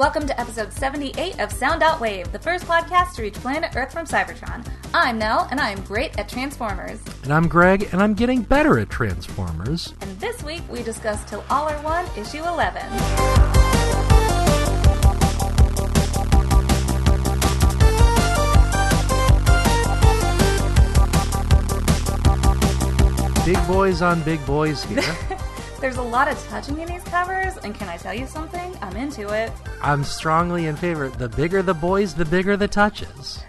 Welcome to episode 78 of Sound Out Wave, the first podcast to reach planet Earth from Cybertron. I'm Nell, and I am great at Transformers. And I'm Greg, and I'm getting better at Transformers. And this week we discuss Till All Are One, issue 11. Big boys on big boys here. There's a lot of touching in these covers, and can I tell you something? I'm into it. I'm strongly in favor. The bigger the boys, the bigger the touches.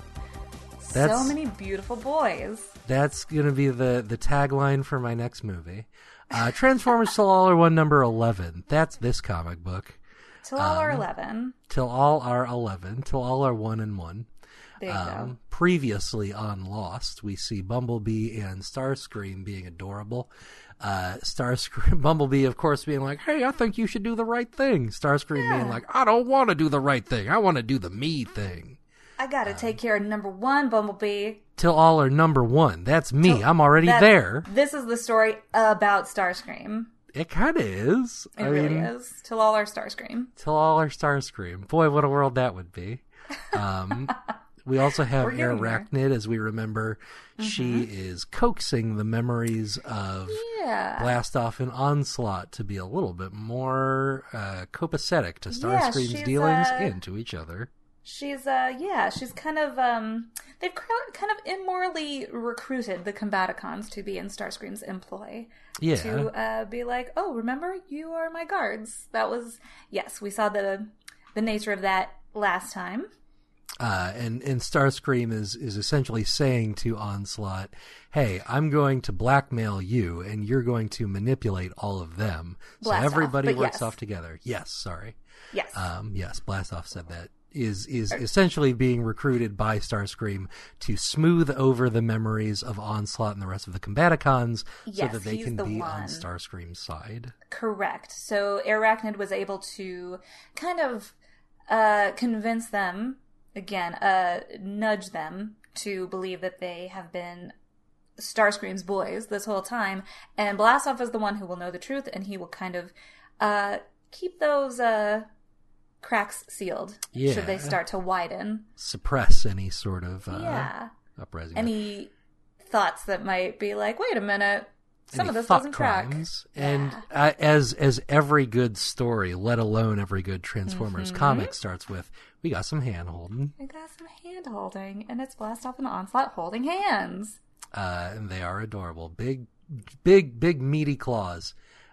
So many beautiful boys. That's going to be the tagline for my next movie. Transformers Till All Are One, number 11. That's this comic book. Till All Are 11. Till All Are 11. Till All Are 1 and 1. There you go. Previously on Lost, we see Bumblebee and Starscream being adorable. Bumblebee, of course, being like, hey, I think you should do the right thing. Starscream being like, I don't want to do the right thing. I want to do the me thing. I gotta take care of number one, Bumblebee. Till All Are number 1. That's me. I'm already there. This is the story about Starscream. It kind of is. It really is. Till All Are Starscream. Till All Are Starscream. Boy, what a world that would be. We also have Arachnid, as we remember. Mm-hmm. She is coaxing the memories of Blastoff and Onslaught to be a little bit more copacetic to Starscream's dealings and to each other. She's kind of, they've kind of immorally recruited the Combaticons to be in Starscream's employ. Yeah. To be like, oh, remember, you are my guards. That was, yes, we saw the nature of that last time. And Starscream is essentially saying to Onslaught, hey, I'm going to blackmail you, and you're going to manipulate all of them. So everybody works off together. Yes, sorry. Yes. Yes, Blastoff said that. Is essentially being recruited by Starscream to smooth over the memories of Onslaught and the rest of the Combaticons so that they can be on Starscream's side. Correct. So Arachnid was able to kind of convince them, again, nudge them to believe that they have been Starscream's boys this whole time, and Blastoff is the one who will know the truth, and he will kind of keep those cracks sealed should they start to widen. Suppress any sort of uprising. Any thoughts that might be like, wait a minute, some of this doesn't track. And as every good story, let alone every good Transformers comic starts with, we got some hand-holding. We got some hand-holding, and it's Blastoff and Onslaught holding hands. And they are adorable. Big, meaty claws.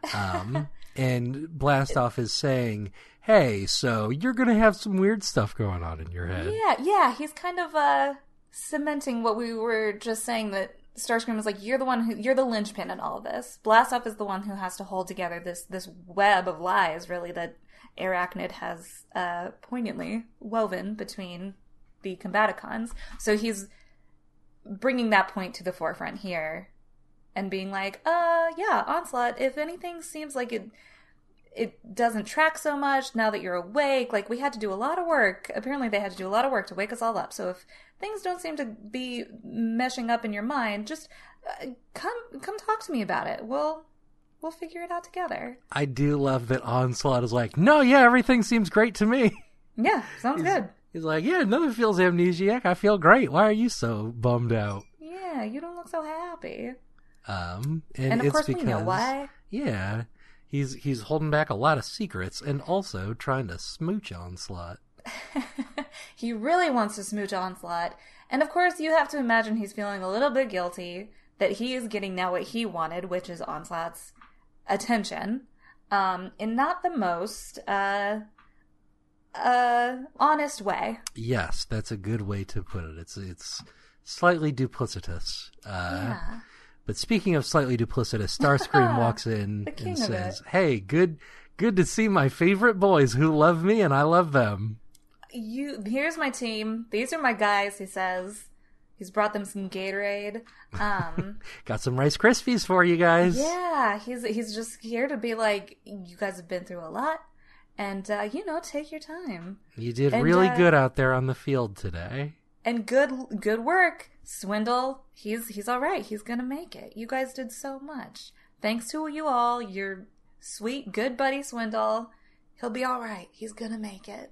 And Blastoff is saying, hey, so you're going to have some weird stuff going on in your head. Yeah, he's kind of cementing what we were just saying, that Starscream is like, you're the linchpin in all of this. Blastoff is the one who has to hold together this web of lies, really, that Arachnid has poignantly woven between the Combaticons. So he's bringing that point to the forefront here and being like, Onslaught, if anything seems like it doesn't track so much now that you're awake, like, we had to do a lot of work. Apparently they had to do a lot of work to wake us all up. So if things don't seem to be meshing up in your mind, just come talk to me about it. We'll figure it out together. I do love that Onslaught is like, no, everything seems great to me. Yeah, sounds good. He's like, nothing feels amnesiac. I feel great. Why are you so bummed out? Yeah, you don't look so happy. And of course we know why. Yeah, he's holding back a lot of secrets and also trying to smooch Onslaught. He really wants to smooch Onslaught. And of course you have to imagine he's feeling a little bit guilty that he is getting now what he wanted, which is Onslaught's attention, in not the most honest way. Yes, that's a good way to put it. It's slightly duplicitous. But speaking of slightly duplicitous, Starscream walks in and says, hey, good to see my favorite boys who love me and I love them. Here's my team. These are my guys, he says. He's brought them some Gatorade. Got some Rice Krispies for you guys. Yeah, he's just here to be like, you guys have been through a lot, and take your time. You did really good out there on the field today. And good work, Swindle. He's all right. He's gonna make it. You guys did so much. Thanks to you all, your sweet, good buddy Swindle. He'll be all right. He's gonna make it.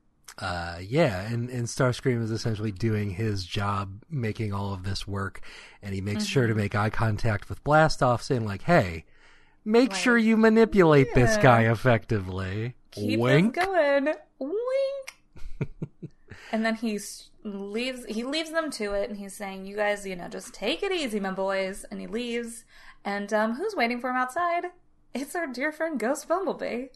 And Starscream is essentially doing his job, making all of this work, and he makes sure to make eye contact with Blastoff, saying like, hey, make sure you manipulate this guy effectively. Keep Wink. This going. Wink. And then he leaves them to it, and he's saying, you guys, just take it easy, my boys. And he leaves, and who's waiting for him outside? It's our dear friend Ghost Bumblebee.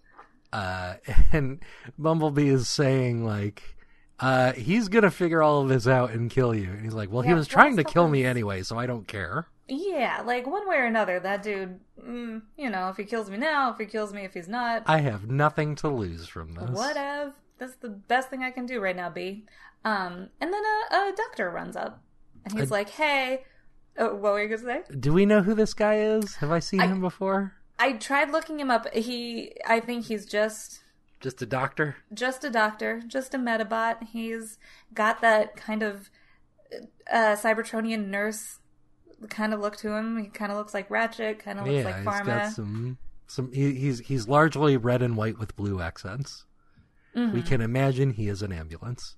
And Bumblebee is saying like, he's gonna figure all of this out and kill you. And he's like, well, he was trying to kill me anyway, so I don't care. Yeah, like one way or another, that dude, if he kills me now, if he kills me, if he's not. I have nothing to lose from this. Whatever. That's the best thing I can do right now, B. And then a doctor runs up, and he's like, hey, what were you gonna say? Do we know who this guy is? Have I seen him before? I tried looking him up. I think he's just a doctor? Just a doctor. Just a Medibot. He's got that kind of Cybertronian nurse kind of look to him. He kind of looks like Ratchet, kind of looks like Pharma. He's got he's largely red and white with blue accents. Mm-hmm. We can imagine he is an ambulance.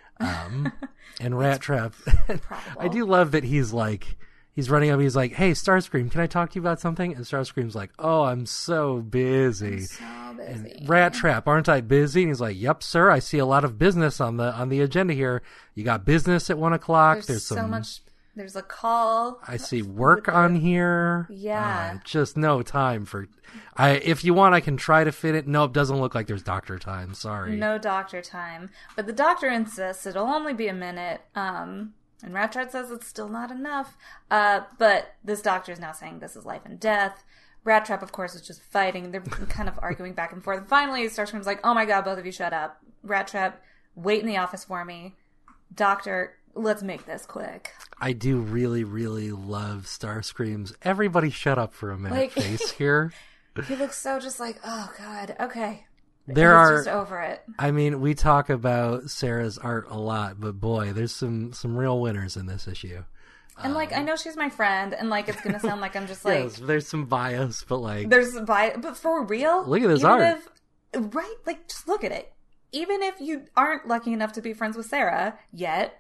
And Rat Trap. I do love that he's running up. He's like, hey, Starscream, can I talk to you about something? And Starscream's like, oh, I'm so busy. And Rat Trap, aren't I busy? And he's like, yep, sir. I see a lot of business on the agenda here. You got business at 1:00. There's so much. There's a call. I see work on here. Yeah. Just no time for... if you want, I can try to fit it. No, it doesn't look like there's doctor time. Sorry. No doctor time. But the doctor insists it'll only be a minute. And Ratchet says it's still not enough. But this doctor is now saying this is life and death. Rat Trap, of course, is just fighting. They're kind of arguing back and forth. And finally, Starscream's like, oh my god, both of you shut up. Rat Trap, wait in the office for me. Doctor, let's make this quick. I do really, really love Starscream's everybody shut up for a minute face here. He looks so just like, oh god, okay. He's just over it. I mean, we talk about Sarah's art a lot, but boy, there's some real winners in this issue. And I know she's my friend, and it's gonna sound like I'm just like yes, there's some bias, but there's bias, but for real, look at this art, right? Just look at it. Even if you aren't lucky enough to be friends with Sarah yet,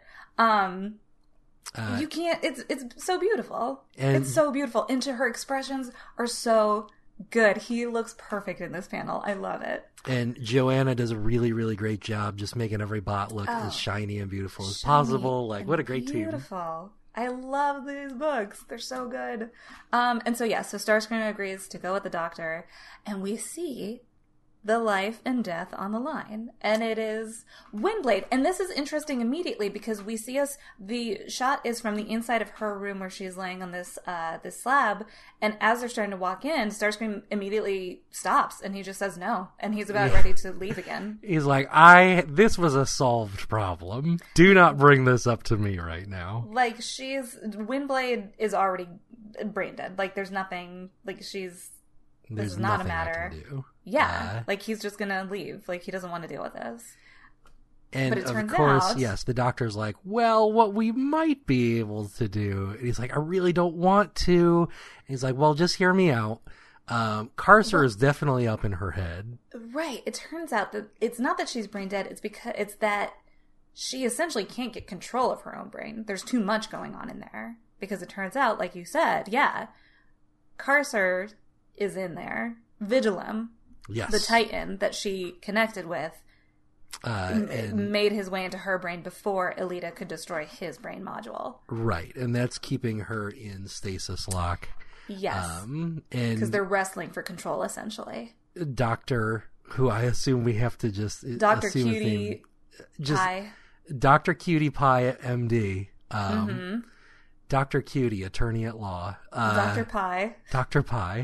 you can't. It's so beautiful. It's so beautiful, and her expressions are so good. He looks perfect in this panel. I love it. And Joanna does a really, really great job just making every bot look as shiny and beautiful as possible. What a great team. Beautiful. I love these books. They're so good. And so Starscream agrees to go with the doctor, and we see the life and death on the line. And it is Windblade. And this is interesting immediately because we see the shot is from the inside of her room where she's laying on this slab. And as they're starting to walk in, Starscream immediately stops and he just says no. And he's about ready to leave again. He's like, this was a solved problem. Do not bring this up to me right now. Windblade is already brain dead. There's nothing, this is not a matter. Yeah, he's just gonna leave. He doesn't want to deal with this. And of course, yes, the doctor's like, well, what we might be able to do. And he's like, I really don't want to. And he's like, well, just hear me out. Carcer is definitely up in her head. Right. It turns out that it's not that she's brain dead. It's that she essentially can't get control of her own brain. There's too much going on in there. Because it turns out, like you said, Carcer is in there. Vigilum, the Titan that she connected with, made his way into her brain before Elita could destroy his brain module. Right, and that's keeping her in stasis lock. Yes, because they're wrestling for control, essentially. Doctor, who I assume we have to just Dr. Cutie Pie. Dr. Cutie Pie MD. Dr. Cutie, attorney at law. Dr. Pie. Dr. Pie.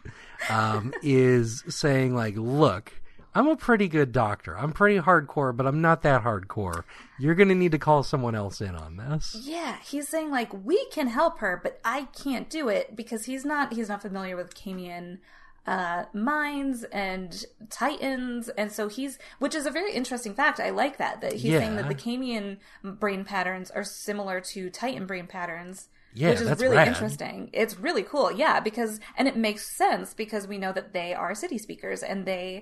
Is saying look, I'm a pretty good doctor. I'm pretty hardcore, but I'm not that hardcore. You're going to need to call someone else in on this. Yeah, he's saying we can help her, but I can't do it because he's not familiar with Camian minds and Titans, and so which is a very interesting fact. I like that he's saying that the Camian brain patterns are similar to Titan brain patterns. Yeah, which is that's really rad. interesting. It's really cool. Yeah, and it makes sense because we know that they are city speakers and they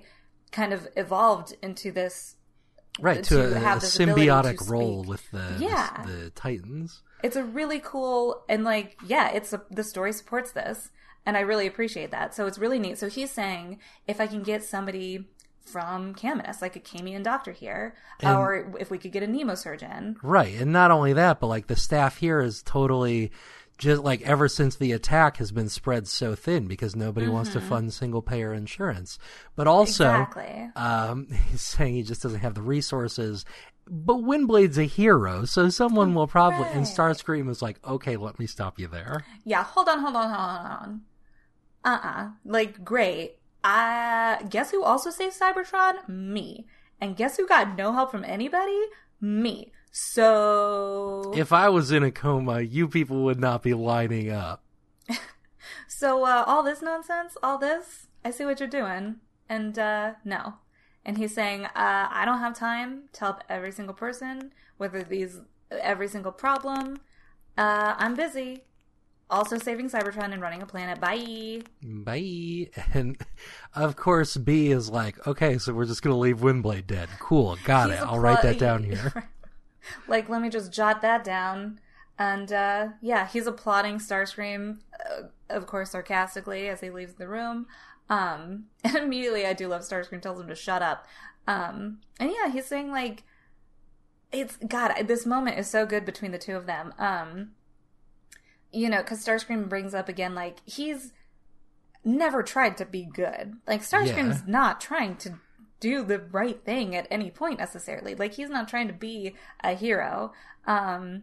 kind of evolved into this. Right, to a symbiotic role with the Titans. It's a really cool, and like, yeah, the story supports this, and I really appreciate that. So it's really neat. So he's saying, if I can get somebody from Caminus, like a Camian doctor here, or if we could get a Nemosurgeon. Right, and not only that, but like the staff here is totally just like ever since the attack has been spread so thin because nobody wants to fund single payer insurance. But also, he's saying he just doesn't have the resources. But Windblade's a hero, so someone will probably. And Starscream is like, okay, let me stop you there. Yeah, hold on. Like, great. Guess who also saved Cybertron? Me. And guess who got no help from anybody? Me. So... If I was in a coma, you people would not be lining up. So, all this nonsense, I see what you're doing. And, no. And he's saying, I don't have time to help every single person, every single problem. I'm busy. Also saving Cybertron and running a planet. Bye. And, of course, B is like, okay, so we're just going to leave Windblade dead. Cool, got it. I'll write that down here. Like, let me just jot that down. And, yeah, he's applauding Starscream, of course, sarcastically, as he leaves the room. And immediately, I do love Starscream tells him to shut up. And yeah, he's saying, like, this moment is so good between the two of them. You know, because Starscream brings up again, like, he's never tried to be good. Like, Starscream's not trying to do the right thing at any point, necessarily. Like, he's not trying to be a hero. And,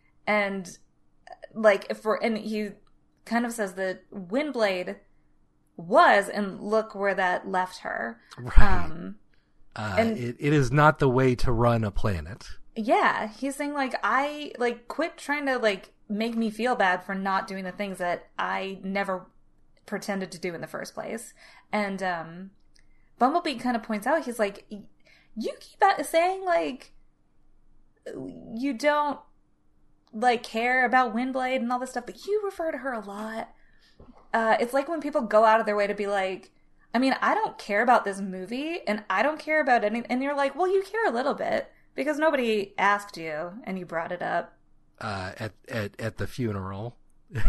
like, and he kind of says that Windblade was, and look where that left her. Right. And it is not the way to run a planet. Yeah, he's saying, like, quit trying to, like, make me feel bad for not doing the things that I never pretended to do in the first place. And Bumblebee kind of points out, he's like, you keep saying, like, you don't, like, care about Windblade and all this stuff, but you refer to her a lot. It's like when people go out of their way to be like, I mean, I don't care about this movie, and I don't care about anything. And you're like, well, you care a little bit, because nobody asked you, and you brought it up. At the funeral.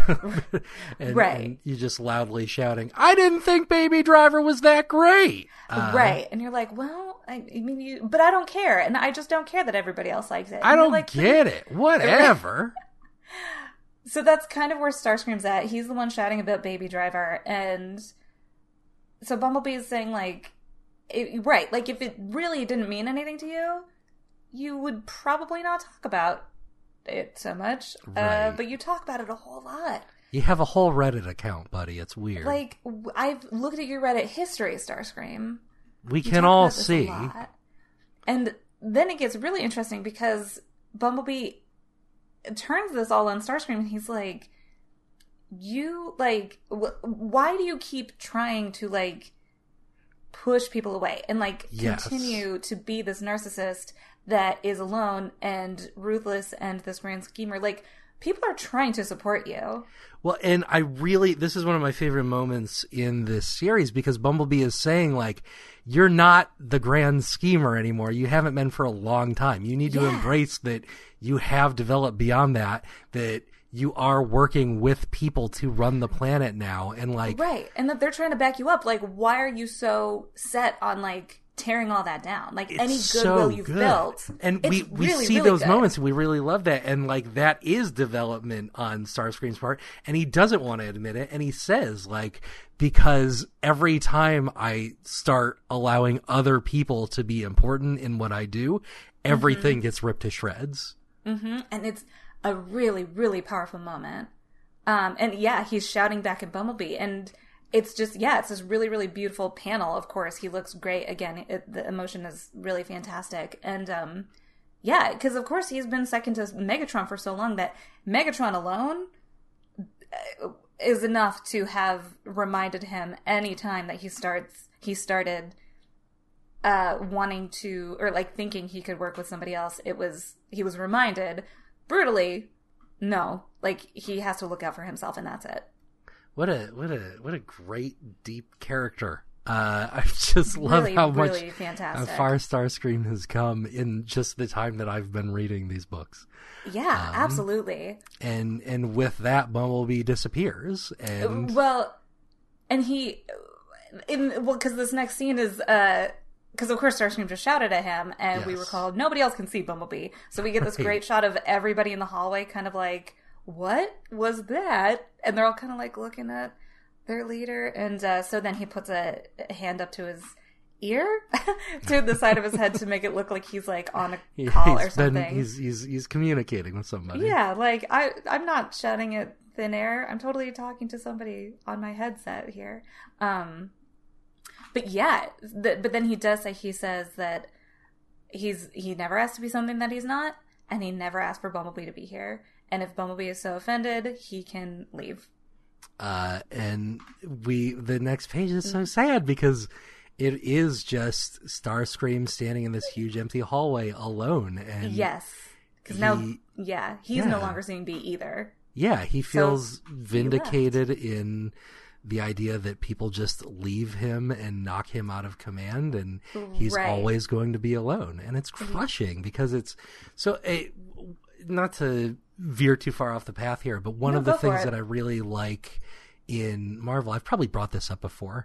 Right. And you just loudly shouting, I didn't think Baby Driver was that great. Right. And you're like, well, I mean, but I don't care. And I just don't care that everybody else likes it. I don't get it. Whatever. So that's kind of where Starscream's at. He's the one shouting about Baby Driver. And so Bumblebee is saying, like, right, like, if it really didn't mean anything to you, you would probably not talk about it so much, right. But you talk about it a whole lot. You have a whole Reddit account, buddy. It's weird. Like, I've looked at your Reddit history, Starscream. We can all see. And then it gets really interesting because Bumblebee turns this all on Starscream, and he's like, you, like, why do you keep trying to, like, push people away and, like, continue to be this narcissist that is alone and ruthless and this grand schemer? Like, people are trying to support you. Well, and this is one of my favorite moments in this series because Bumblebee is saying, like, you're not the grand schemer anymore. You haven't been for a long time. You need to embrace that you have developed beyond that you are working with people to run the planet now. And, like, right. And that they're trying to back you up. Like, why are you so set on, like, tearing all that down? Like, any goodwill you've built. And we really, see really those good moments, and we really love that. And, like, that is development on Starscream's part. And he doesn't want to admit it. And he says, like, because every time I start allowing other people to be important in what I do, everything gets ripped to shreds. Mm-hmm. And it's a really, really powerful moment. And yeah, he's shouting back at Bumblebee, and it's just, it's this really, really beautiful panel. Of course, he looks great. Again, the emotion is really fantastic. And because of course he's been second to Megatron for so long that Megatron alone is enough to have reminded him any time that he started wanting to, or like thinking he could work with somebody else. He was reminded brutally, no, like, he has to look out for himself, and that's it. What a great deep character I just love really, how much really fantastic. how far Starscream has come in just the time that I've been reading these books. Yeah, absolutely. And with that, Bumblebee disappears. And because this next scene is because of course Starscream just shouted at him, and we were called, nobody else can see Bumblebee. So we get this great shot of everybody in the hallway kind of like, what was that? And they're all kind of like looking at their leader. And so then he puts a hand up to his ear to the side of his head to make it look like he's like on a call or something. He's communicating with somebody. Yeah, like I'm not shouting at thin air. I'm totally talking to somebody on my headset here. But yeah, but then he says that he never asked to be something that he's not, and he never asked for Bumblebee to be here. And if Bumblebee is so offended, he can leave. And the next page is so sad because it is just Starscream standing in this huge empty hallway alone. And yes, because he's no longer seeing B either. Yeah, he feels vindicated in the idea that people just leave him and knock him out of command, and he's always going to be alone. And it's crushing because it's so. Not to veer too far off the path here, but one of the things that I really like in Marvel, I've probably brought this up before,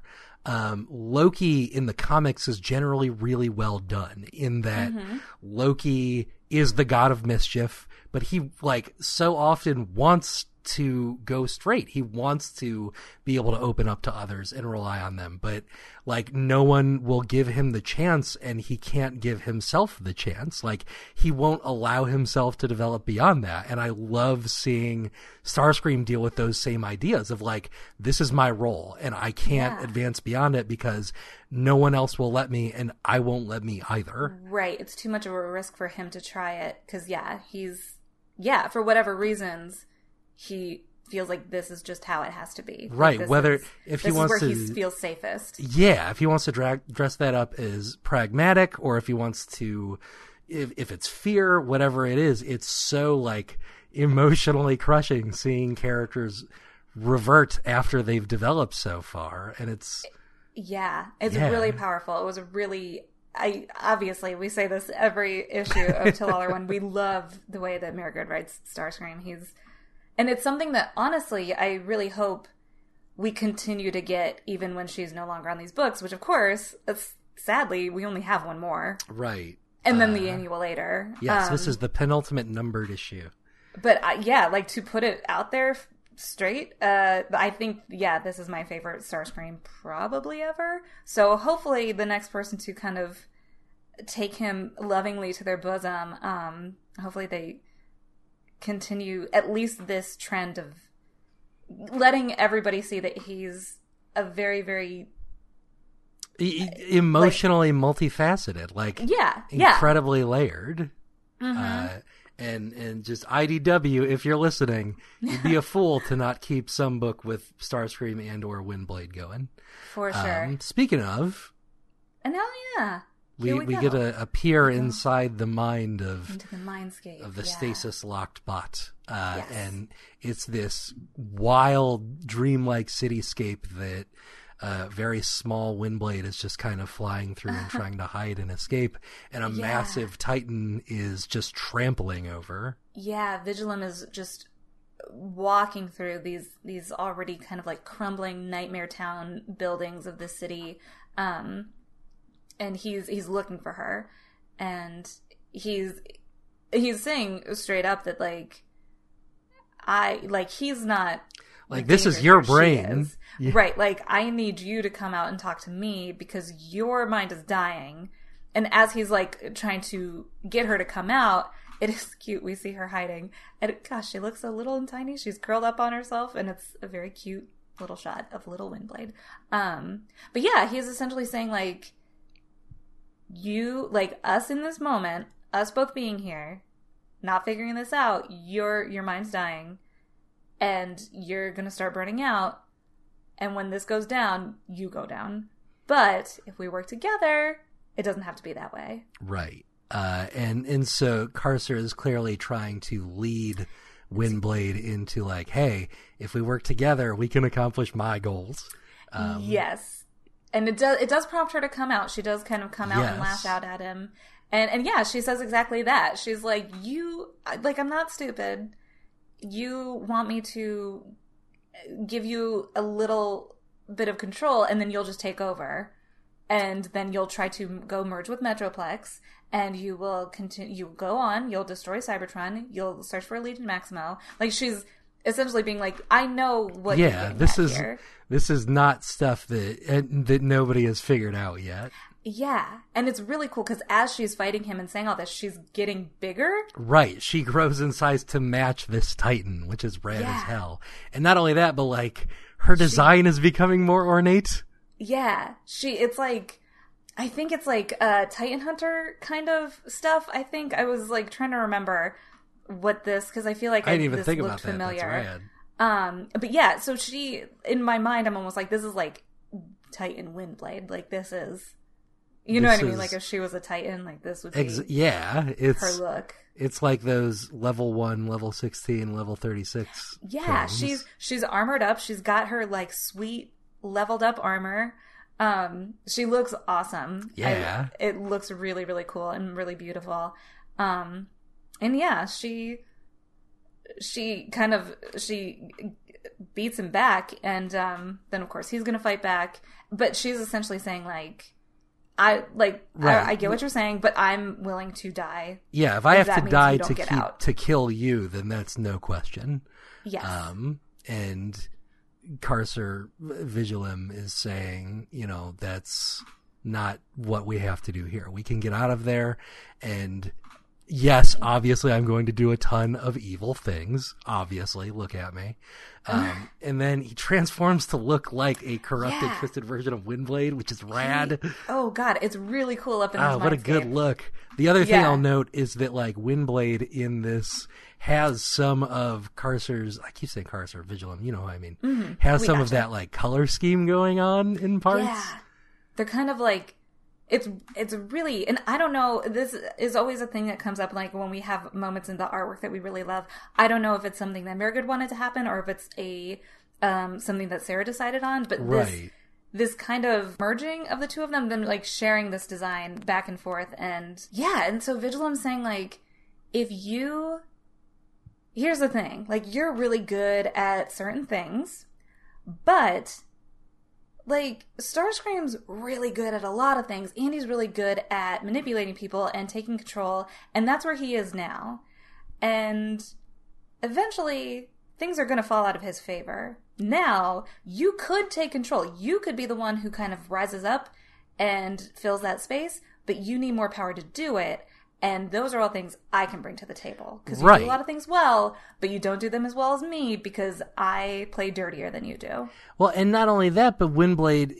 Loki in the comics is generally really well done in that Loki is the god of mischief, but he like so often wants to go straight. He wants to be able to open up to others and rely on them, but like no one will give him the chance, and he can't give himself the chance. Like he won't allow himself to develop beyond that. And I love seeing Starscream deal with those same ideas of like, this is my role and I can't advance beyond it because no one else will let me, and I won't let me either. Right. It's too much of a risk for him to try it because for whatever reasons, he feels like this is just how it has to be. Right. Like if he wants to, he feels safest. Yeah. If he wants to dress that up as pragmatic, or if he wants to, if it's fear, whatever it is, it's so like emotionally crushing seeing characters revert after they've developed so far. And it's really powerful. It was a really, obviously we say this every issue of Till All Are One. We love the way that Maregood writes Starscream. And it's something that, honestly, I really hope we continue to get even when she's no longer on these books, which, of course, sadly, we only have one more. Right. And then the Annualator. Yes, this is the penultimate numbered issue. But, like, to put it out there straight, I think, this is my favorite Starscream probably ever. So hopefully the next person to kind of take him lovingly to their bosom, hopefully they continue at least this trend of letting everybody see that he's a very, very emotionally multifaceted, incredibly layered. And just IDW, if you're listening, you'd be a fool to not keep some book with Starscream and or Windblade going. For sure. Speaking of, and we get a peer inside the mind into the mindscape of the stasis locked bot, and it's this wild dreamlike cityscape that very small Windblade is just kind of flying through and trying to hide and escape, and a massive Titan is just trampling over. Yeah, Vigilum is just walking through these already kind of like crumbling nightmare town buildings of the city. And he's looking for her, and he's saying straight up that he's not like, this is your brain, right? Like, I need you to come out and talk to me because your mind is dying. And as he's like trying to get her to come out, it is cute. We see her hiding, and gosh, she looks so little and tiny. She's curled up on herself, and it's a very cute little shot of little Windblade. But yeah, he's essentially saying like, you, like, us in this moment, us both being here, not figuring this out, your mind's dying, and you're gonna start burning out, and when this goes down, you go down. But if we work together, it doesn't have to be that way. Right. And so Carcer is clearly trying to lead Windblade into like, hey, if we work together, we can accomplish my goals. Yes. And it does prompt her to come out. She does kind of come out and lash out at him. And yeah, she says exactly that. She's like, I'm not stupid. You want me to give you a little bit of control, and then you'll just take over. And then you'll try to go merge with Metroplex, and you will continue. You go on. You'll destroy Cybertron. You'll search for Legion Maximo. Like, she's essentially being like, I know what. Yeah, this is not stuff that nobody has figured out yet. Yeah, and it's really cool because as she's fighting him and saying all this, she's getting bigger. Right, she grows in size to match this Titan, which is rad as hell. And not only that, but like her design is becoming more ornate. Yeah, it's like, I think it's like Titan Hunter kind of stuff. I think I was like trying to remember what this, because I feel like I didn't even this think looked about that. familiar. That's rad. But yeah, so she, in my mind, I'm almost like, this is like Titan Windblade. Like, this is, you know what I mean? Like, if she was a Titan, like, this would be it's her look. It's like those level 1, level 16, level 36. Yeah, things. she's armored up. She's got her like sweet leveled up armor. She looks awesome. Yeah. It looks really, really cool and really beautiful. And yeah, she beats him back, and then of course he's gonna fight back. But she's essentially saying like, I get what you're saying, but I'm willing to die. Yeah, if I have to die to kill you, then that's no question. Yes. And Carcer Vigilum is saying, that's not what we have to do here. We can get out of there, and yes, obviously I'm going to do a ton of evil things. Obviously, look at me. And then he transforms to look like a corrupted, twisted version of Windblade, which is rad. Oh god, it's really cool up in this what a good look. The other thing I'll note is that like Windblade in this has some of Carcer's, I keep saying Carcer, Vigilum, you know what I mean, has some of that like color scheme going on in parts. Yeah. They're kind of like, it's really, and I don't know, this is always a thing that comes up, like when we have moments in the artwork that we really love. I don't know if it's something that Marigold wanted to happen or if it's something that Sarah decided on, but this kind of merging of the two of them, then like sharing this design back and forth, and so Vigilum's saying like, here's the thing, like, you're really good at certain things, but like, Starscream's really good at a lot of things. Andy's really good at manipulating people and taking control, and that's where he is now. And eventually, things are going to fall out of his favor. Now, you could take control. You could be the one who kind of rises up and fills that space, but you need more power to do it. And those are all things I can bring to the table. Because you do a lot of things well, but you don't do them as well as me because I play dirtier than you do. Well, and not only that, but Windblade,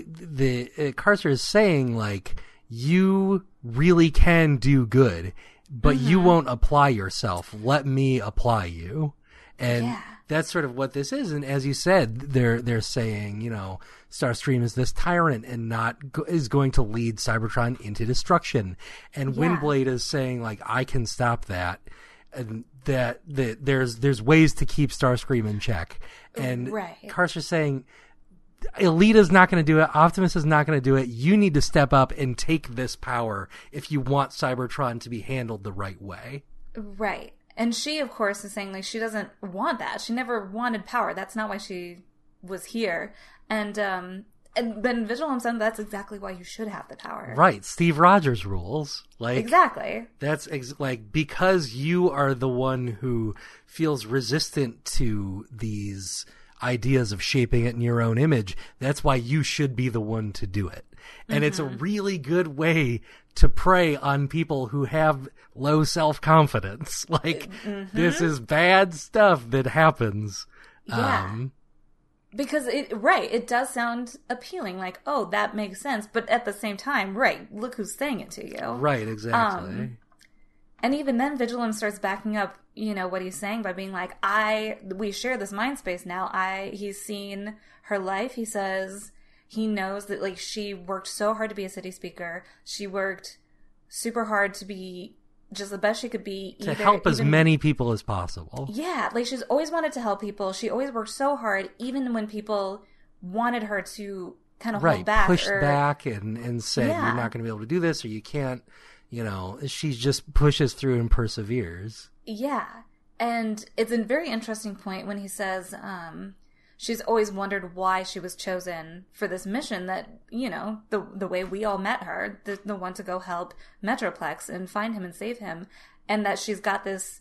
Carcer is saying, like, you really can do good, but you won't apply yourself. Let me apply you. And that's sort of what this is. And as you said, they're saying, Starscream is this tyrant and is going to lead Cybertron into destruction. And Windblade is saying, like, I can stop that. And that there's ways to keep Starscream in check. And Carcer's saying, Elita's not going to do it. Optimus is not going to do it. You need to step up and take this power if you want Cybertron to be handled the right way. Right. And she, of course, is saying, like, she doesn't want that. She never wanted power. That's not why she was here. And then Vigilum said that's exactly why you should have the power. Right. Steve Rogers rules. Like, exactly. That's because you are the one who feels resistant to these ideas of shaping it in your own image. That's why you should be the one to do it. And it's a really good way to prey on people who have low self-confidence. Like, this is bad stuff that happens. Yeah. Because it does sound appealing. Like, oh, that makes sense. But at the same time, look who's saying it to you. Right, exactly. And even then, Vigilum starts backing up, what he's saying by being like, we share this mind space now. He's seen her life. He says he knows that, like, she worked so hard to be a city speaker. She worked super hard to be just the best she could be. To help as many people as possible. Yeah, like, she's always wanted to help people. She always worked so hard, even when people wanted her to kind of hold back. Pushed back and said, you're not going to be able to do this, or you can't, she just pushes through and perseveres. Yeah. And it's a very interesting point when he says she's always wondered why she was chosen for this mission that, the way we all met her, the one to go help Metroplex and find him and save him, and that she's got this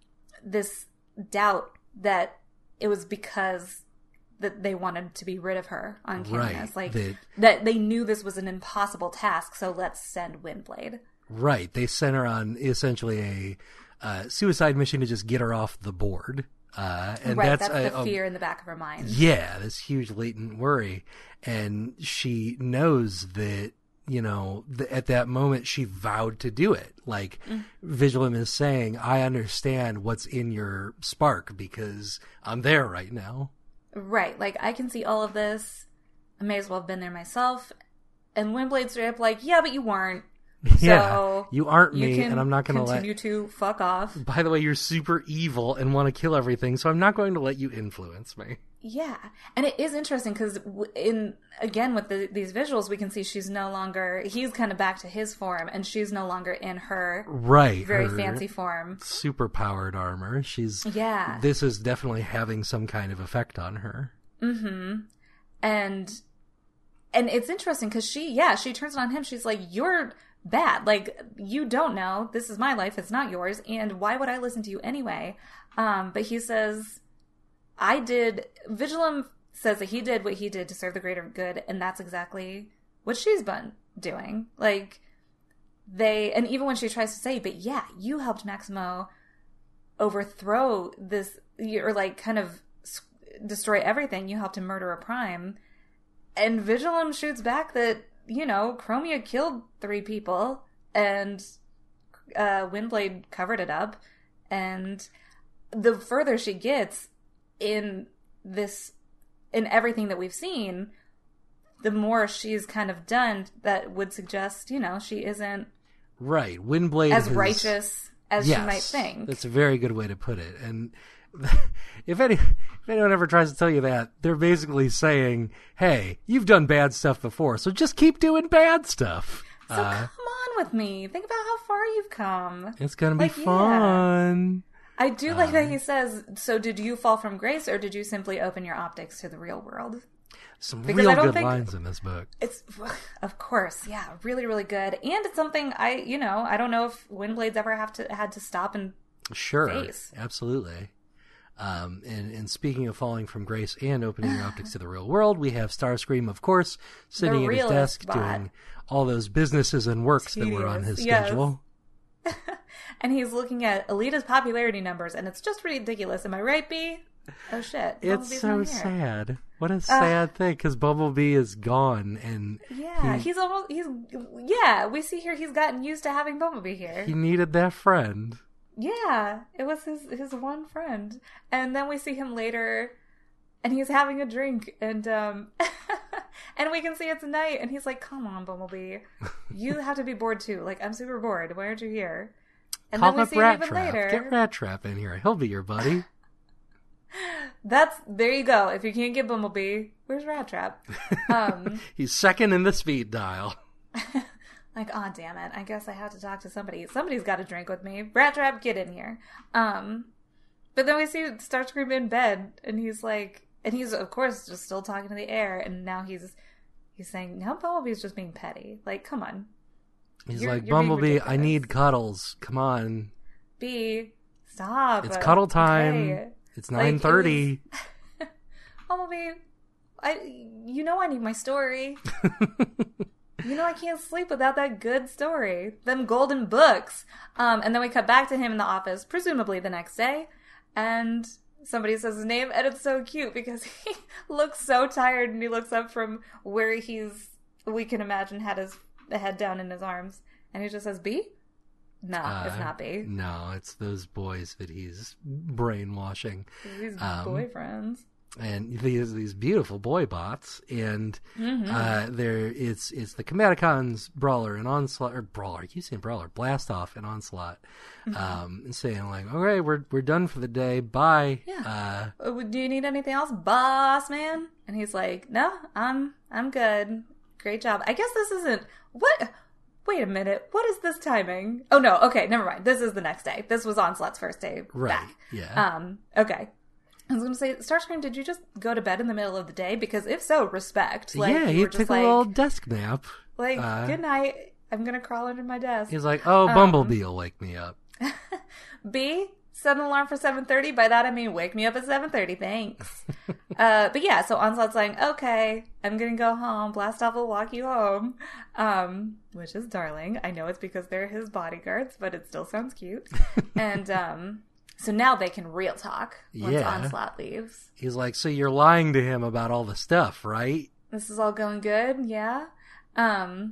doubt that it was because that they wanted to be rid of her on Camminus. That they knew this was an impossible task, so let's send Windblade. Right. They sent her on essentially a suicide mission to just get her off the board. And that's the fear in the back of her mind. Yeah, this huge latent worry. And she knows that, at that moment she vowed to do it. Like, Vigilum is saying, I understand what's in your spark because I'm there right now. Right. Like, I can see all of this. I may as well have been there myself. And Windblade's straight up like, yeah, but you weren't. Yeah, so you aren't me, and I'm not going to continue to fuck off. By the way, you're super evil and want to kill everything, so I'm not going to let you influence me. Yeah, and it is interesting because with these visuals, we can see he's kind of back to his form, and she's no longer in her very fancy form, super powered armor. This is definitely having some kind of effect on her. Mm-hmm. And it's interesting because she turns it on him. She's like, you're bad. Like, you don't know. This is my life. It's not yours. And why would I listen to you anyway? But he says, Vigilum says that he did what he did to serve the greater good. And that's exactly what she's been doing. Like, and even when she tries to say, but yeah, you helped Maximo overthrow this, or like kind of destroy everything. You helped him murder a prime. And Vigilum shoots back that, Chromia killed 3 people and Windblade covered it up. And the further she gets in everything that we've seen, the more she's kind of done that would suggest, she isn't Windblade as righteous as she might think. That's a very good way to put it. And if anyone ever tries to tell you that, they're basically saying, hey, you've done bad stuff before, so just keep doing bad stuff. So come on with me. Think about how far you've come. It's going to be fun. Yeah. I do like that he says, so did you fall from grace, or did you simply open your optics to the real world? Some real good lines in this book. It's, of course, yeah, really, really good. And it's something I don't know if Windblade's ever had to stop and face. Absolutely. And speaking of falling from grace and opening your optics to the real world, we have Starscream, of course, sitting at his desk doing all those businesses and works that were on his schedule. And he's looking at Alita's popularity numbers, and it's just ridiculous. Am I right, B? Oh, shit. It's so sad. What a sad thing, because Bumblebee is gone. And we see here he's gotten used to having Bumblebee here. He needed that friend. Yeah, it was his one friend. And then we see him later, and he's having a drink, and and we can see it's night, and he's like, come on, Bumblebee. You have to be bored too. Like, I'm super bored. Why aren't you here? And Call up Rat Trap. Get Rat Trap in here. He'll be your buddy. There you go. If you can't get Bumblebee, where's Rat Trap? He's second in the speed dial. Like, oh, damn it. I guess I have to talk to somebody. Somebody's got to drink with me. Rat Trap, get in here. But then we see Starscream in bed, and he's like, and he's, of course, just still talking to the air, and now he's saying, no, Bumblebee's just being petty. Like, come on. He's like, Bumblebee, I need cuddles. Come on. B, stop. It's cuddle time. Okay. It's 9:30. Bumblebee, I need my story. I can't sleep without that good story. Them golden books. And then we cut back to him in the office, presumably the next day. And somebody says his name, and it's so cute because he looks so tired, and he looks up from where we can imagine, had his head down in his arms. And he just says, B? No, it's not B. No, it's those boys that he's brainwashing. These boyfriends. and these beautiful boy bots, and it's the Combaticons Brawler and Onslaught, or Brawler, I keep saying Brawler, Blastoff and Onslaught, and saying like, okay, we're done for the day, bye. Yeah. Do you need anything else, boss man? And he's like, no, I'm good. Great job. I guess this isn't what. Wait a minute. What is this timing? Oh no. Okay, never mind. This is the next day. This was Onslaught's first day back. Yeah. Okay. I was going to say, Starscream, did you just go to bed in the middle of the day? Because if so, respect. Like, yeah, he took a little desk nap. Like, good night. I'm going to crawl under my desk. He's like, oh, Bumblebee will wake me up. B, set an alarm for 7:30. By that I mean, wake me up at 7:30. Thanks. But yeah, so Onslaught's like, okay, I'm going to go home. Blastoff will walk you home. Which is darling. I know it's because they're his bodyguards, but it still sounds cute. And, so now they can real talk once Onslaught leaves. He's like, so you're lying to him about all the stuff, right? This is all going good, yeah. And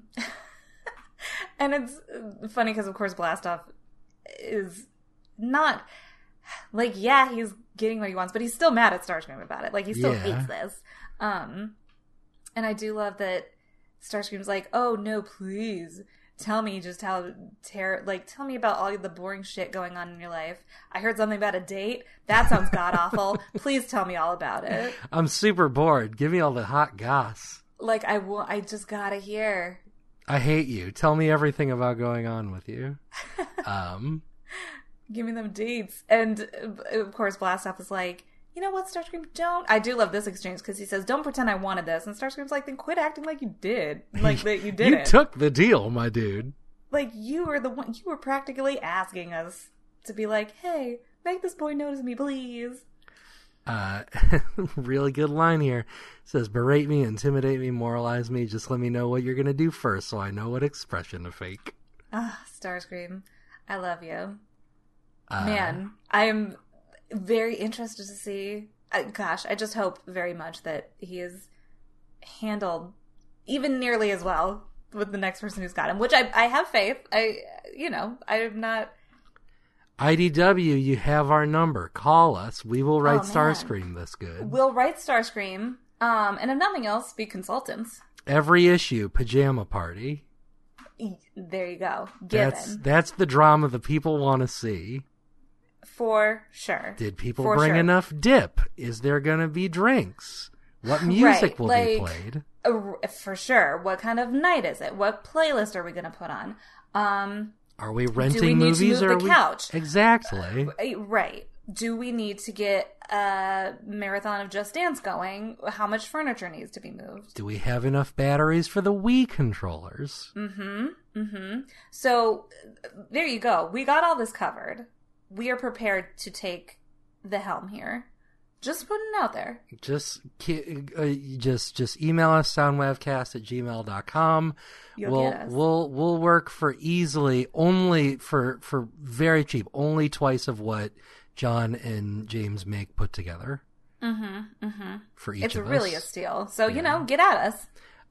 it's funny because, of course, Blastoff is not, like, yeah, he's getting what he wants, but he's still mad at Starscream about it. Like, he still hates this. And I do love that Starscream's like, oh, no, please. Tell me just how tell me about all the boring shit going on in your life. I heard something about a date. That sounds god-awful. Please tell me all about it. I'm super bored. Give me all the hot goss. Like, I just gotta hear. I hate you. Tell me everything about going on with you. Give me them deeds. And, of course, Blastoff is like, you know what, Starscream, don't. I do love this exchange because he says, don't pretend I wanted this. And Starscream's like, then quit acting like you did. Like, that you didn't. You took the deal, my dude. Like, you were the one, you were practically asking us to be like, hey, make this boy notice me, please. Really good line here. It says, berate me, intimidate me, moralize me. Just let me know what you're going to do first so I know what expression to fake. Starscream, I love you. Man, I am very interested to see. Gosh, I just hope very much that he is handled even nearly as well with the next person who's got him, which I have faith. I'm not. IDW, you have our number. Call us. We will write Starscream this good. We'll write Starscream, and if nothing else, be consultants. Every issue, pajama party. There you go. That's the drama the people want to see. For sure. Did people bring enough dip? Is there going to be drinks? What music will be played? For sure. What kind of night is it? What playlist are we going to put on? Are we renting movies? Do we need to move the couch? Exactly. Right. Do we need to get a marathon of Just Dance going? How much furniture needs to be moved? Do we have enough batteries for the Wii controllers? So, there you go. We got all this covered. We are prepared to take the helm here. Just putting it out there. Just email us, soundwavcast@gmail.com. We'll work for easily, only for very cheap, only twice of what John and James make put together. For each of us. It's really a steal. So, get at us.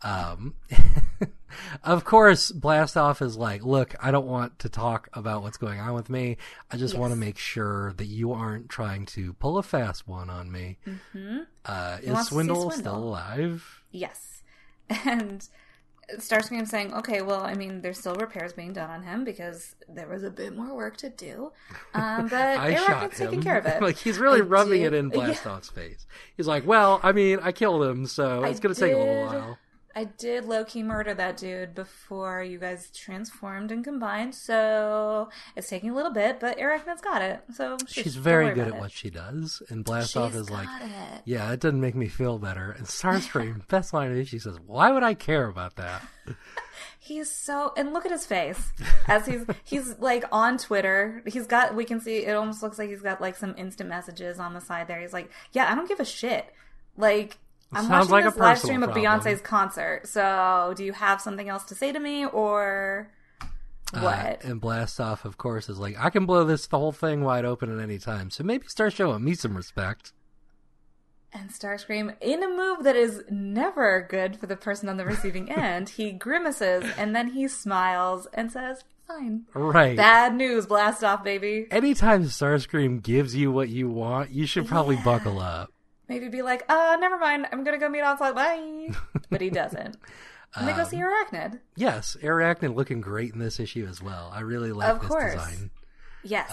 Of course, Blastoff is like, look, I don't want to talk about what's going on with me. I just want to make sure that you aren't trying to pull a fast one on me. Is Swindle still alive? Yes. And Starscream saying, okay, well, I mean, there's still repairs being done on him because there was a bit more work to do. But Arachne's taking care of it. Like, he's really rubbing it in Blastoff's face. He's like, well, I mean, I killed him, so it's going to take a little while. I did low-key murder that dude before you guys transformed and combined, so it's taking a little bit, but Arachne's got it. So she's very good at what she does, and Blastoff is like, yeah, it doesn't make me feel better. And Starscream, best line of it, she says, why would I care about that? He's so, and look at his face as he's like on Twitter. We can see, it almost looks like he's got like some instant messages on the side there. He's like, yeah, I don't give a shit. Like, I'm watching this live stream of Beyonce's concert, so do you have something else to say to me, or what? And Blastoff, of course, is like, I can blow the whole thing wide open at any time, so maybe start showing me some respect. And Starscream, in a move that is never good for the person on the receiving end, he grimaces, and then he smiles and says, fine. Right. Bad news, Blastoff, baby. Anytime Starscream gives you what you want, you should probably buckle up. maybe be like, never mind, I'm gonna go meet Onslaught, bye. But he doesn't. And they go see Arachnid. Yes, Arachnid looking great in this issue as well. I really like this design. Yes.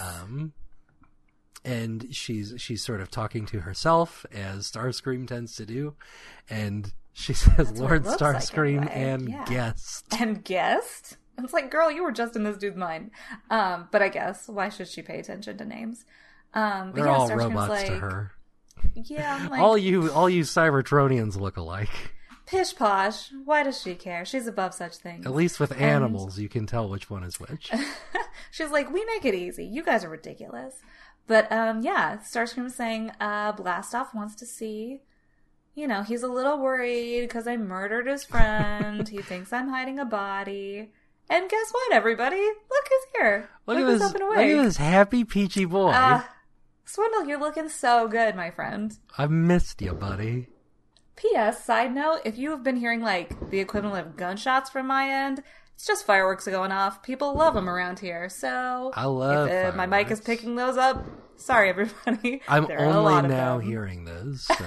And she's sort of talking to herself, as Starscream tends to do, and she says, "Lord Starscream and guest." And guest? It's like, girl, you were just in this dude's mind. But I guess, why should she pay attention to names? But They're all robots to her. Yeah, I'm like, all you Cybertronians look alike. Pish posh. Why does she care? She's above such things. At least with animals, you can tell which one is which. She's like, we make it easy. You guys are ridiculous. But Starscream is saying, Blastoff wants to see. You know, he's a little worried because I murdered his friend. He thinks I'm hiding a body. And guess what, everybody? Look who's here. Look at this happy, peachy boy. Swindle, you're looking so good, my friend. I missed you, buddy. P.S. Side note, if you have been hearing, like, the equivalent of gunshots from my end, it's just fireworks going off. People love them around here, so... I love if my mic is picking those up, sorry, everybody. I'm only now hearing those, so...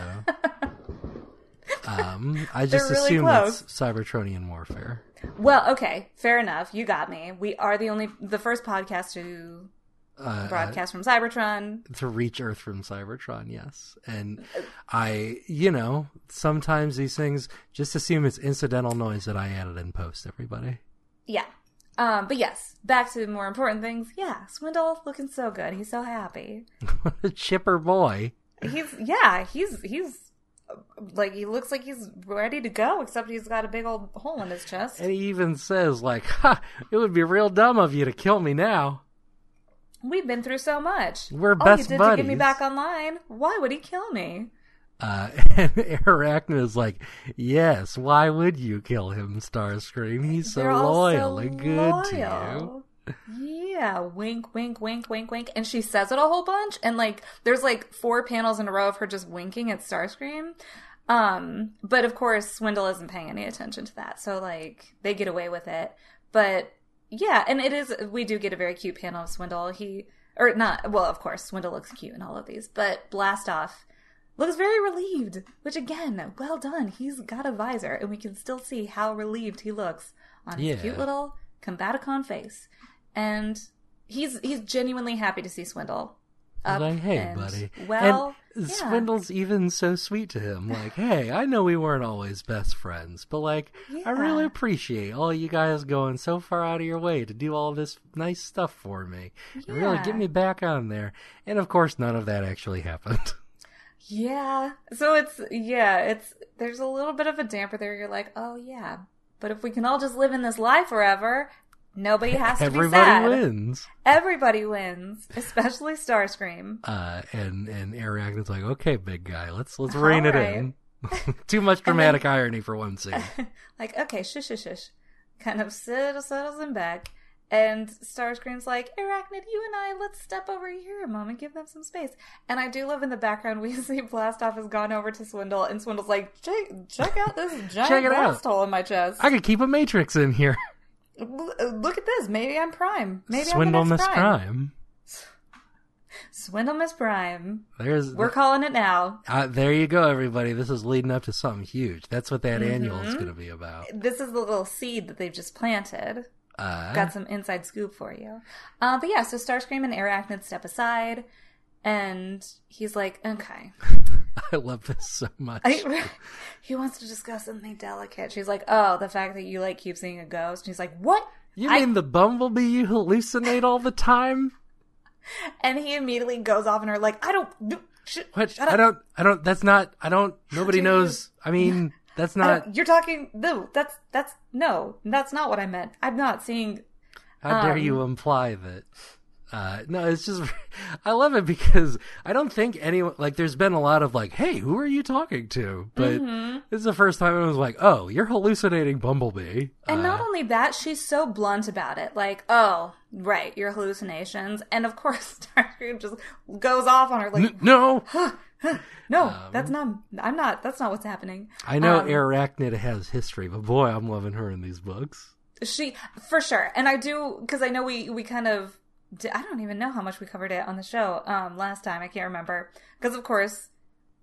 I just really assume it's Cybertronian warfare. Well, okay, fair enough. You got me. We are the first podcast to broadcast from Cybertron. To reach Earth from Cybertron, yes. And sometimes these things, just assume it's incidental noise that I added in post, everybody. Yeah. But yes, back to more important things. Yeah, Swindle looking so good. He's so happy. What a chipper boy. He's like, he looks like he's ready to go, except he's got a big old hole in his chest. And he even says, like, it would be real dumb of you to kill me now. We've been through so much. We're best buddies. All you did buddies. To get me back online. Why would he kill me? And Arachna is like, yes, why would you kill him, Starscream? He's so loyal and good to you. Yeah, wink, wink, wink, wink, wink. And she says it a whole bunch. And, like, there's, like, 4 panels in a row of her just winking at Starscream. But, of course, Swindle isn't paying any attention to that. So, like, they get away with it. But, yeah, and we do get a very cute panel of Swindle. Of course, Swindle looks cute in all of these. But Blastoff looks very relieved. Which, again, well done. He's got a visor. And we can still see how relieved he looks on his cute little Combaticon face. And he's genuinely happy to see Swindle. Like, hey, buddy. Well, and Swindle's even so sweet to him. Like, hey, I know we weren't always best friends, but, like, I really appreciate all you guys going so far out of your way to do all this nice stuff for me. And really get me back on there. And, of course, none of that actually happened. Yeah. So there's a little bit of a damper there. You're like, oh, yeah. But if we can all just live in this lie forever... Nobody has to be sad. Everybody wins. Everybody wins, especially Starscream. And Arachnid's like, okay, big guy, let's rein it in. Too much dramatic irony for one scene. Like, okay, shush, shush, shush. Kind of settles him back. And Starscream's like, Arachnid, you and I, let's step over here a moment, give them some space. And I do love in the background, we see Blastoff has gone over to Swindle, and Swindle's like, check out this giant blast hole in my chest. I could keep a Matrix in here. Look at this. Maybe I'm Prime. Maybe Swindle I'm the next Miss Prime. Swindle Miss Prime. We're calling it now. There you go, everybody. This is leading up to something huge. That's what that annual is going to be about. This is the little seed that they've just planted. Got some inside scoop for you. But yeah, so Starscream and Arachnid step aside, and he's like, okay. I love this so much. He wants to discuss something delicate. She's like, oh, the fact that you like keep seeing a ghost. And he's like, what? You mean the bumblebee you hallucinate all the time? And he immediately goes off on her like, nobody knows. I mean, that's not. You're talking, no, that's not what I meant. I'm not seeing. How dare you imply that? No, it's just, I love it because I don't think anyone, like, there's been a lot of like, hey, who are you talking to? But this is the first time I was like, oh, you're hallucinating Bumblebee. And not only that, she's so blunt about it. Like, oh, right, your hallucinations. And of course, Starscream just goes off on her like, no, that's not what's happening. I know Arachnid has history, but boy, I'm loving her in these books. She, for sure. And I do, because I know we kind of, I don't even know how much we covered it on the show last time. I can't remember. Because, of course,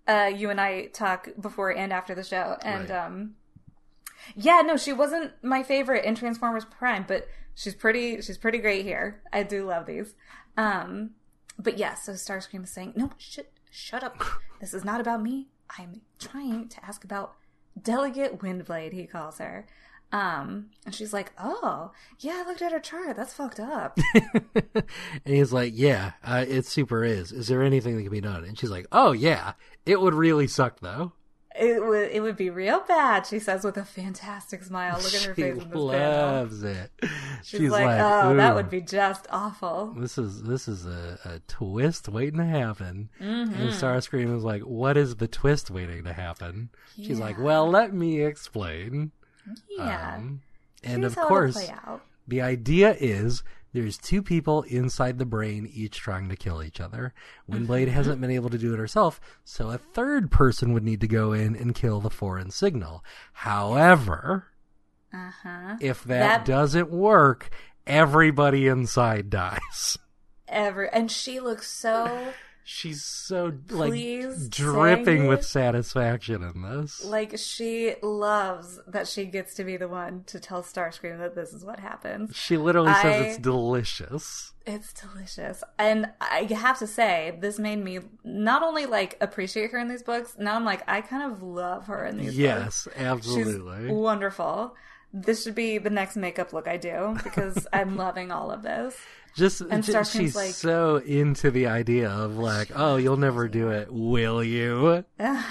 you and I talk before and after the show. And, right. Yeah, no, she wasn't my favorite in Transformers Prime, but she's pretty great here. I do love these. But yeah, so Starscream is saying, no, shut up. This is not about me. I'm trying to ask about Delegate Windblade, he calls her. And she's like, oh, yeah, I looked at her chart. That's fucked up. And he's like, yeah, it super is. Is there anything that can be done? And she's like, oh, yeah, it would really suck, though. It would be real bad, she says with a fantastic smile. Look at her face in this panel. She loves it. She's like, oh, that would be just awful. This is a twist waiting to happen. Mm-hmm. And Starscream is like, what is the twist waiting to happen? Yeah. She's like, well, let me explain. Yeah. And of course, the idea is there's two people inside the brain, each trying to kill each other. Windblade hasn't been able to do it herself, so a third person would need to go in and kill the foreign signal. However, if that doesn't work, everybody inside dies. And she looks so... She's so, dripping with satisfaction in this. Like, she loves that she gets to be the one to tell Starscream that this is what happens. She literally says it's delicious. It's delicious. And I have to say, this made me not only, appreciate her in these books, now I'm like, I kind of love her in these books. Yes, absolutely. She's wonderful. This should be the next makeup look I do, because I'm loving all of this. She's like, so into the idea of oh, you'll never do it, will you?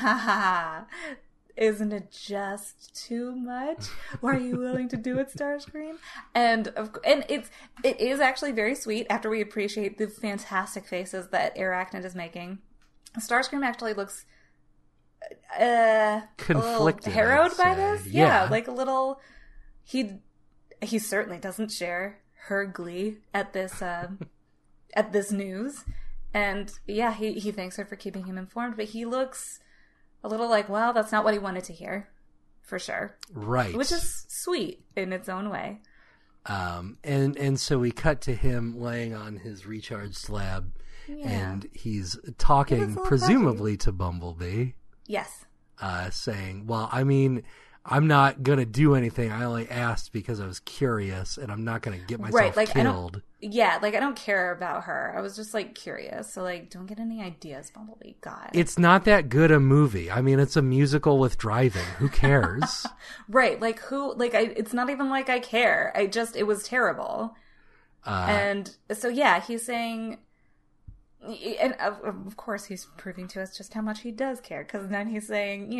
Isn't it just too much? Why are you willing to do it, Starscream? And it is actually very sweet after we appreciate the fantastic faces that Arachnid is making. Starscream actually looks conflicted, a little harrowed by this. Yeah, like a little. He certainly doesn't share her glee at this at this news, and yeah, he thanks her for keeping him informed, but he looks a little like, well, that's not what he wanted to hear, for sure, right? Which is sweet in its own way. And so we cut to him laying on his recharge slab, and he's talking presumably to Bumblebee. Yes. Saying, well, I mean, I'm not going to do anything. I only asked because I was curious, and I'm not going to get myself killed. I don't care about her. I was just, curious. So, don't get any ideas, Bumblebee. God. It's not that good a movie. I mean, it's a musical with driving. Who cares? Right. It's not even like I care. It was terrible. And so, yeah, he's saying... And, of course, he's proving to us just how much he does care. Because then he's saying,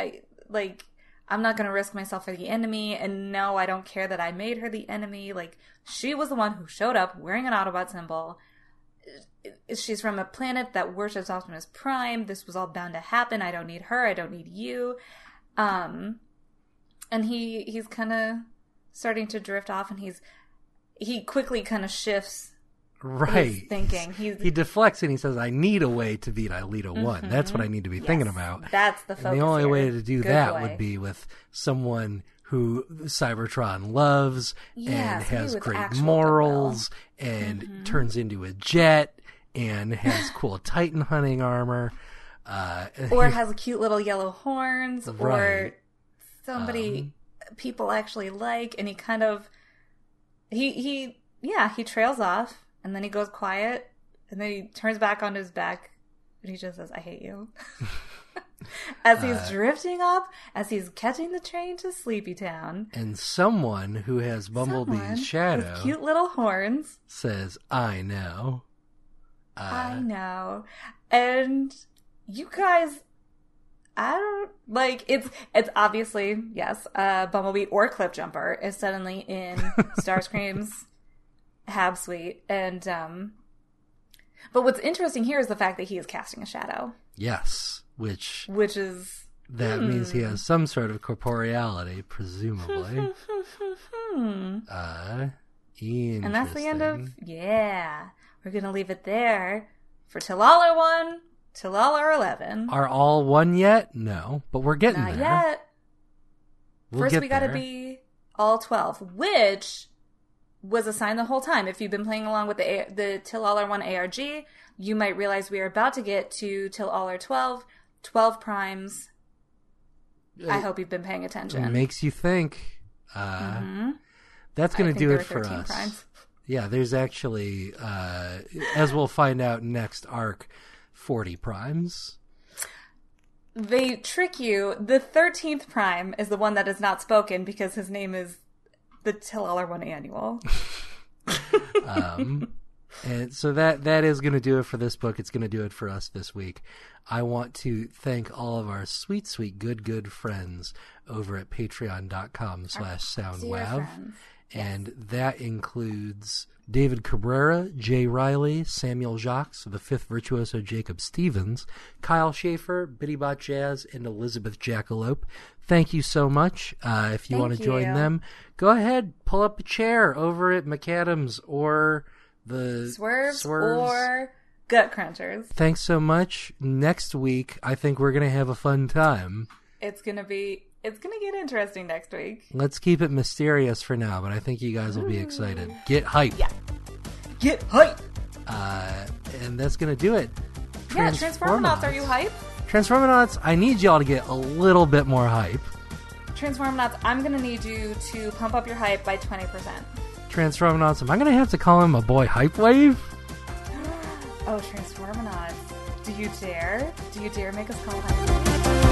I'm not going to risk myself for the enemy, and no, I don't care that I made her the enemy. She was the one who showed up wearing an Autobot symbol. She's from a planet that worships Optimus Prime. This was all bound to happen. I don't need her. I don't need you. And he's kind of starting to drift off, and he quickly kind of shifts. Right. His thinking. He deflects and he says, I need a way to beat Ileto 1. That's what I need to be thinking about. That's the focus. And the only here. way to do would be with someone who Cybertron loves and has great morals and turns into a jet and has cool Titan hunting armor. Or has cute little yellow horns, or somebody people actually like, and he kind of... He trails off. And then he goes quiet, and then he turns back onto his back, and he just says, I hate you. As he's drifting up, as he's catching the train to Sleepy Town. And someone who has Bumblebee's shadow... with cute little horns. Says, I know. I know. And you guys... I don't... it's obviously, yes, Bumblebee or Cliffjumper is suddenly in Starscream's... Hab Suite, and but what's interesting here is the fact that he is casting a shadow. Yes, which is means he has some sort of corporeality, presumably. And that's the end of we're gonna leave it there for Till All Are One, Till All Are 11. Are all one yet? No, but we're getting Not there. Yet. First, we got to be all 12, which was a sign the whole time. If you've been playing along with the Till All Are 1 ARG, you might realize we are about to get to Till All Are 12, 12 primes. I hope you've been paying attention. It makes you think. That's going to do it for us. Primes. Yeah, there's actually, as we'll find out next arc, 40 primes. They trick you. The 13th prime is the one that is not spoken because his name is the Tel-Alar-1 Annual. And so that is going to do it for this book. It's going to do it for us this week. I want to thank all of our sweet, sweet, good friends over at patreon.com/soundwav. And that includes David Cabrera, Jay Riley, Samuel Jacques, the fifth virtuoso Jacob Stevens, Kyle Schaefer, Bittybot Jazz, and Elizabeth Jackalope. Thank you so much. If you want to join them, go ahead, pull up a chair over at McAdams or the Swerves or Gut Crunchers. Thanks so much. Next week, I think we're going to have a fun time. It's going to get interesting next week. Let's keep it mysterious for now, but I think you guys will be excited. Get hype. Yeah. Get hype. And that's going to do it. Yeah, Transformonauts, are you hype? Transformonauts, I need y'all to get a little bit more hype. Transformonauts, I'm going to need you to pump up your hype by 20%. Transformonauts, am I going to have to call him a boy Hype Wave? Oh, Transformonauts. Do you dare? Do you dare make us call Hype Wave?